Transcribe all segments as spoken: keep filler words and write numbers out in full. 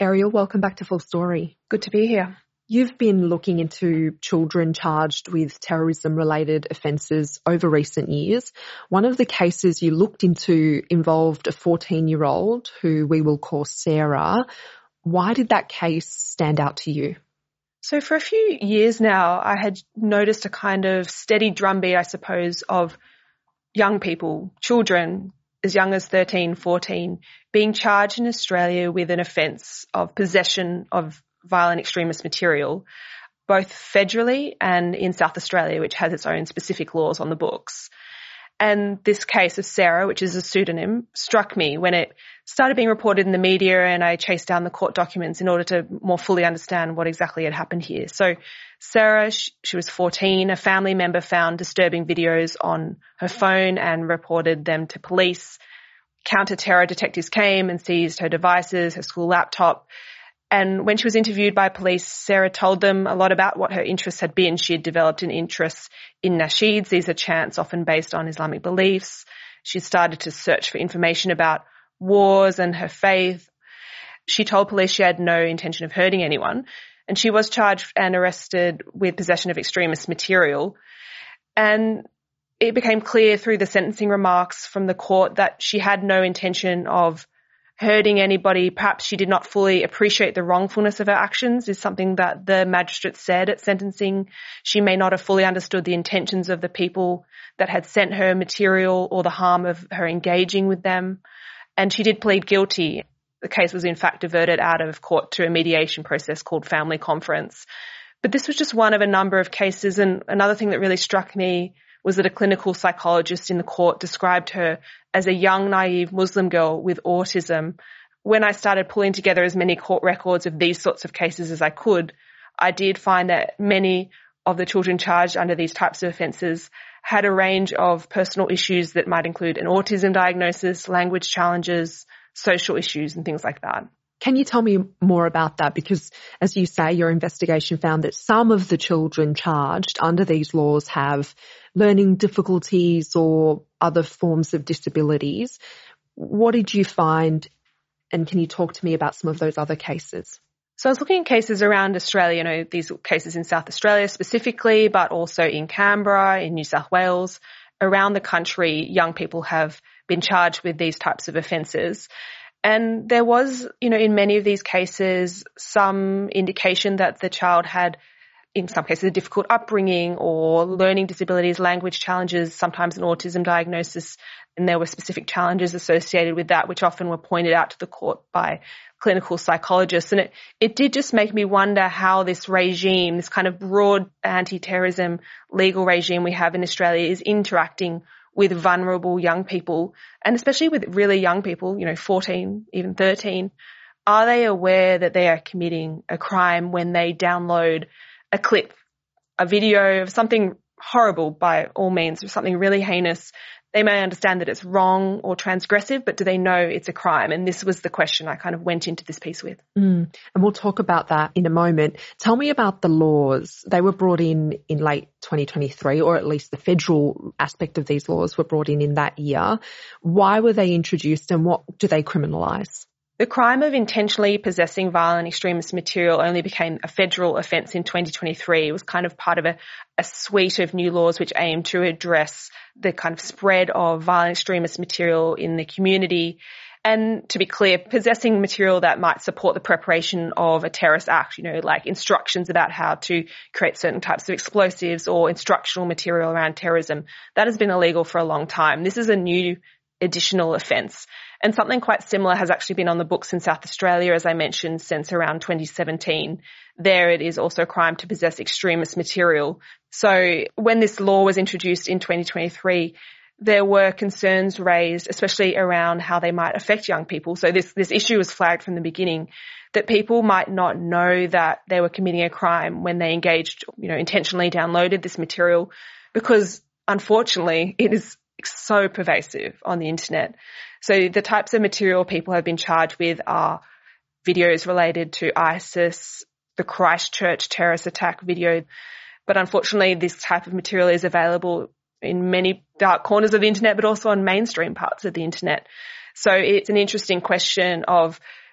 Ariel, welcome back to Full Story. Good to be here. You've been looking into children charged with terrorism-related offences over recent years. One of the cases you looked into involved a fourteen-year-old who we will call Sarah. Why did that case stand out to you? So for a few years now, I had noticed a kind of steady drumbeat, I suppose, of young people, children as young as thirteen, fourteen, being charged in Australia with an offence of possession of violent extremist material, both federally and in South Australia, which has its own specific laws on the books. And this case of Sarah, which is a pseudonym, struck me when it started being reported in the media, and I chased down the court documents in order to more fully understand what exactly had happened here. So Sarah, she, she was fourteen. A family member found disturbing videos on her phone and reported them to police. Counter-terror detectives came and seized her devices, her school laptop. And when she was interviewed by police, Sarah told them a lot about what her interests had been. She had developed an interest in nasheeds. These are chants often based on Islamic beliefs. She started to search for information about wars and her faith. She told police she had no intention of hurting anyone. And she was charged and arrested with possession of extremist material. And it became clear through the sentencing remarks from the court that she had no intention of hurting anybody. Perhaps she did not fully appreciate the wrongfulness of her actions, is something that the magistrate said at sentencing. She may not have fully understood the intentions of the people that had sent her material or the harm of her engaging with them. And she did plead guilty. The case was in fact diverted out of court to a mediation process called family conference. But this was just one of a number of cases. And another thing that really struck me was that a clinical psychologist in the court described her as a young, naive Muslim girl with autism. When I started pulling together as many court records of these sorts of cases as I could, I did find that many of the children charged under these types of offences had a range of personal issues that might include an autism diagnosis, language challenges, social issues, and things like that. Can you tell me more about that? Because, as you say, your investigation found that some of the children charged under these laws have learning difficulties or other forms of disabilities. What did you find, and can you talk to me about some of those other cases? So I was looking at cases around Australia, you know, these cases in South Australia specifically, but also in Canberra, in New South Wales. Around the country, young people have been charged with these types of offences. And there was, you know, in many of these cases, some indication that the child had, in some cases, a difficult upbringing or learning disabilities, language challenges, sometimes an autism diagnosis. And there were specific challenges associated with that, which often were pointed out to the court by clinical psychologists. And it, it did just make me wonder how this regime, this kind of broad anti-terrorism legal regime we have in Australia, is interacting with vulnerable young people, and especially with really young people, you know, fourteen, even thirteen. Are they aware that they are committing a crime when they download a clip, a video of something horrible by all means, or something really heinous? They may understand that it's wrong or transgressive, but do they know it's a crime? And this was the question I kind of went into this piece with. Mm. And we'll talk about that in a moment. Tell me about the laws. They were brought in in late twenty twenty-three, or at least the federal aspect of these laws were brought in in that year. Why were they introduced, and what do they criminalise? The crime of intentionally possessing violent extremist material only became a federal offence in twenty twenty-three. It was kind of part of a, a suite of new laws which aimed to address the kind of spread of violent extremist material in the community. And to be clear, possessing material that might support the preparation of a terrorist act, you know, like instructions about how to create certain types of explosives or instructional material around terrorism, that has been illegal for a long time. This is a new additional offence. And something quite similar has actually been on the books in South Australia, as I mentioned, since around twenty seventeen. There it is also a crime to possess extremist material. So when this law was introduced in twenty twenty-three, there were concerns raised, especially around how they might affect young people. So this, this issue was flagged from the beginning, that people might not know that they were committing a crime when they engaged, you know, intentionally downloaded this material, because unfortunately it is so pervasive on the internet. So the types of material people have been charged with are videos related to ISIS, the Christchurch terrorist attack video. But unfortunately, this type of material is available in many dark corners of the internet, but also on mainstream parts of the internet. So it's an interesting question of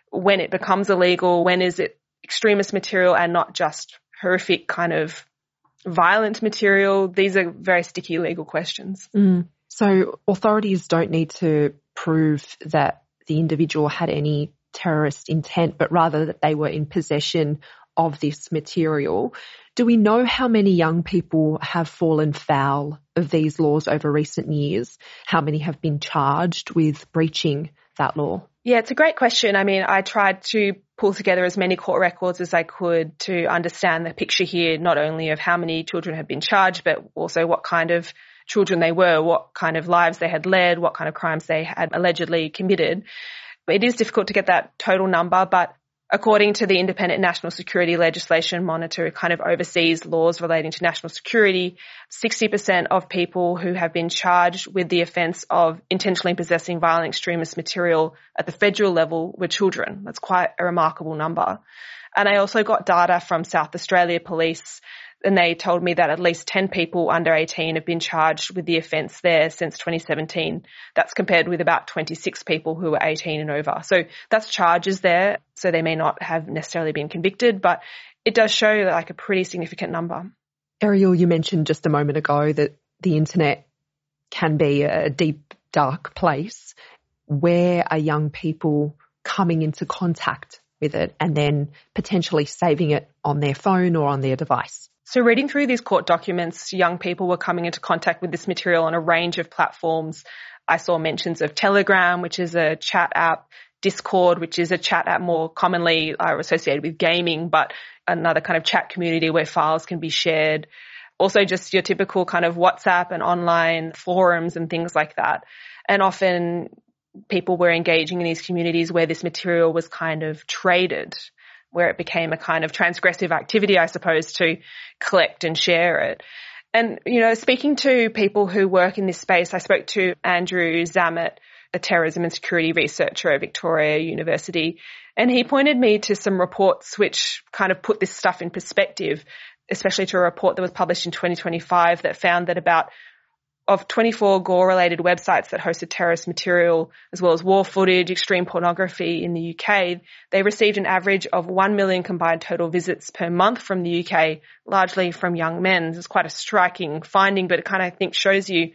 when it becomes illegal, when is it extremist material and not just horrific kind of violent material? These are very sticky legal questions. Mm. So authorities don't need to prove that the individual had any terrorist intent, but rather that they were in possession of this material. Do we know how many young people have fallen foul of these laws over recent years? How many have been charged with breaching that law? Yeah, it's a great question. I mean, I tried to pull together as many court records as I could to understand the picture here, not only of how many children have been charged, but also what kind of children they were, what kind of lives they had led, what kind of crimes they had allegedly committed. It is difficult to get that total number, but according to the Independent National Security Legislation Monitor, who kind of oversees laws relating to national security, sixty percent of people who have been charged with the offence of intentionally possessing violent extremist material at the federal level were children. That's quite a remarkable number. And I also got data from South Australia Police, and they told me that at least ten people under eighteen have been charged with the offence there since twenty seventeen. That's compared with about twenty-six people who were eighteen and over. So that's charges there. So they may not have necessarily been convicted, but it does show like a pretty significant number. Ariel, you mentioned just a moment ago that the internet can be a deep, dark place. Where are young people coming into contact with it and then potentially saving it on their phone or on their device? So reading through these court documents, young people were coming into contact with this material on a range of platforms. I saw mentions of Telegram, which is a chat app, Discord, which is a chat app more commonly uh, associated with gaming, but another kind of chat community where files can be shared. Also just your typical kind of WhatsApp and online forums and things like that. And often people were engaging in these communities where this material was kind of traded, where it became a kind of transgressive activity, I suppose, to collect and share it. And, you know, speaking to people who work in this space, I spoke to Andrew Zammit, a terrorism and security researcher at Victoria University, and he pointed me to some reports which kind of put this stuff in perspective, especially to a report that was published in twenty twenty-five that found that about of twenty-four Gore-related websites that hosted terrorist material, as well as war footage, extreme pornography in the U K, they received an average of one million combined total visits per month from the U K, largely from young men. It's quite a striking finding, but it kind of, I think, shows you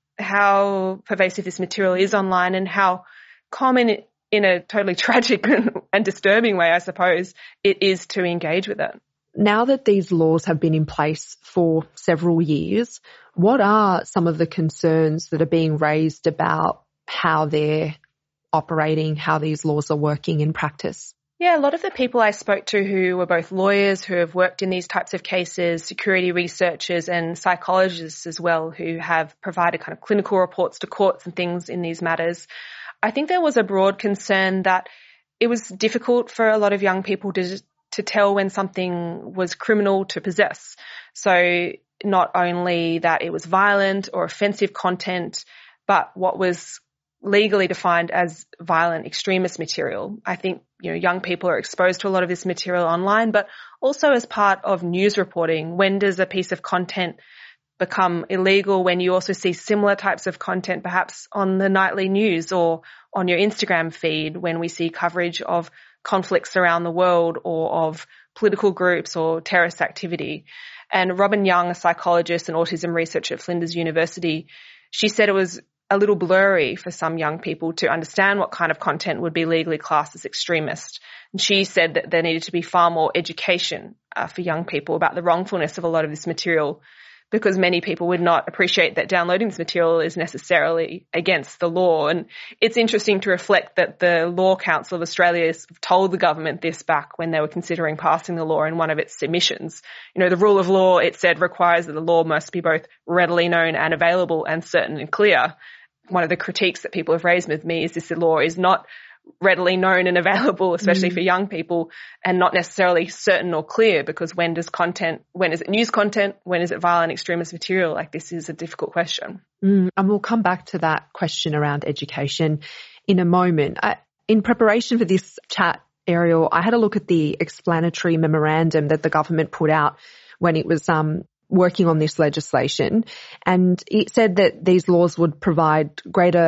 how pervasive this material is online and how common, in a totally tragic and disturbing way, I suppose, it is to engage with it. Now that these laws have been in place for several years, what are some of the concerns that are being raised about how they're operating, how these laws are working in practice? Yeah, a lot of the people I spoke to who were both lawyers who have worked in these types of cases, security researchers and psychologists as well who have provided kind of clinical reports to courts and things in these matters, I think there was a broad concern that it was difficult for a lot of young people to to tell when something was criminal to possess. So not only that it was violent or offensive content, but what was legally defined as violent extremist material. I think, you know, young people are exposed to a lot of this material online, but also as part of news reporting. When does a piece of content become illegal? When you also see similar types of content perhaps on the nightly news or on your Instagram feed, when we see coverage of conflicts around the world or of political groups or terrorist activity. And Robin Young, a psychologist and autism researcher at Flinders University, she said it was a little blurry for some young people to understand what kind of content would be legally classed as extremist. And she said that there needed to be far more education uh, for young people about the wrongfulness of a lot of this material, because many people would not appreciate that downloading this material is necessarily against the law. And it's interesting to reflect that the Law Council of Australia told the government this back when they were considering passing the law in one of its submissions. You know, the rule of law, it said, requires that the law must be both readily known and available and certain and clear. One of the critiques that people have raised with me is this law is not readily known and available, especially mm. for young people, and not necessarily certain or clear, because when does content, when is it news content, when is it violent extremist material? Like, this is a difficult question. Mm, and we'll come back to that question around education in a moment. I, in preparation for this chat, Ariel, I had a look at the explanatory memorandum that the government put out when it was um, working on this legislation, and it said that these laws would provide greater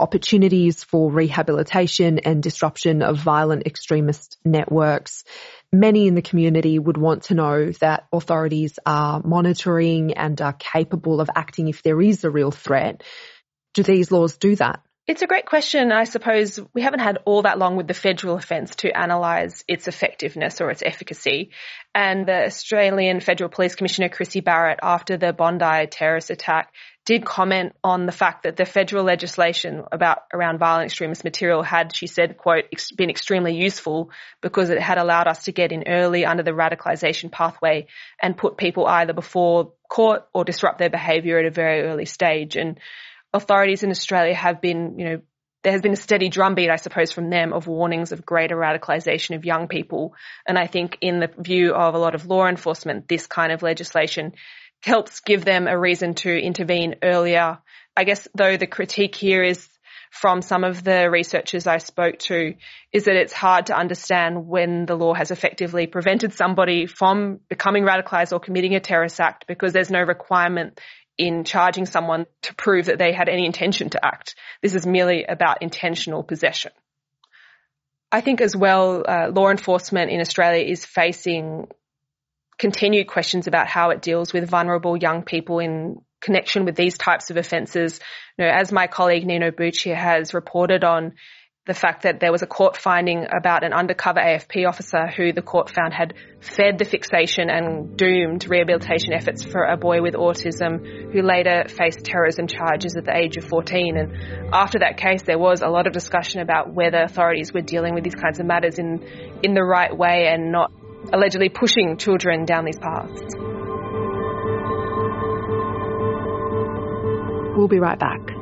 opportunities for rehabilitation and disruption of violent extremist networks. Many in the community would want to know that authorities are monitoring and are capable of acting if there is a real threat. Do these laws do that? It's a great question. I suppose we haven't had all that long with the federal offence to analyse its effectiveness or its efficacy. And the Australian Federal Police Commissioner, Chrissy Barrett, after the Bondi terrorist attack, did comment on the fact that the federal legislation about around violent extremist material had, she said, quote, been extremely useful because it had allowed us to get in early under the radicalisation pathway and put people either before court or disrupt their behaviour at a very early stage. And authorities in Australia have been, you know, there has been a steady drumbeat, I suppose, from them of warnings of greater radicalisation of young people. And I think in the view of a lot of law enforcement, this kind of legislation helps give them a reason to intervene earlier. I guess, though, the critique here is from some of the researchers I spoke to is that it's hard to understand when the law has effectively prevented somebody from becoming radicalised or committing a terrorist act because there's no requirement in charging someone to prove that they had any intention to act. This is merely about intentional possession. I think as well, uh, law enforcement in Australia is facing continued questions about how it deals with vulnerable young people in connection with these types of offences. You know, as my colleague Nino Bucci has reported on, the fact that there was a court finding about an undercover A F P officer who the court found had fed the fixation and doomed rehabilitation efforts for a boy with autism who later faced terrorism charges at the age of fourteen. And after that case, there was a lot of discussion about whether authorities were dealing with these kinds of matters in, in the right way and not allegedly pushing children down these paths. We'll be right back.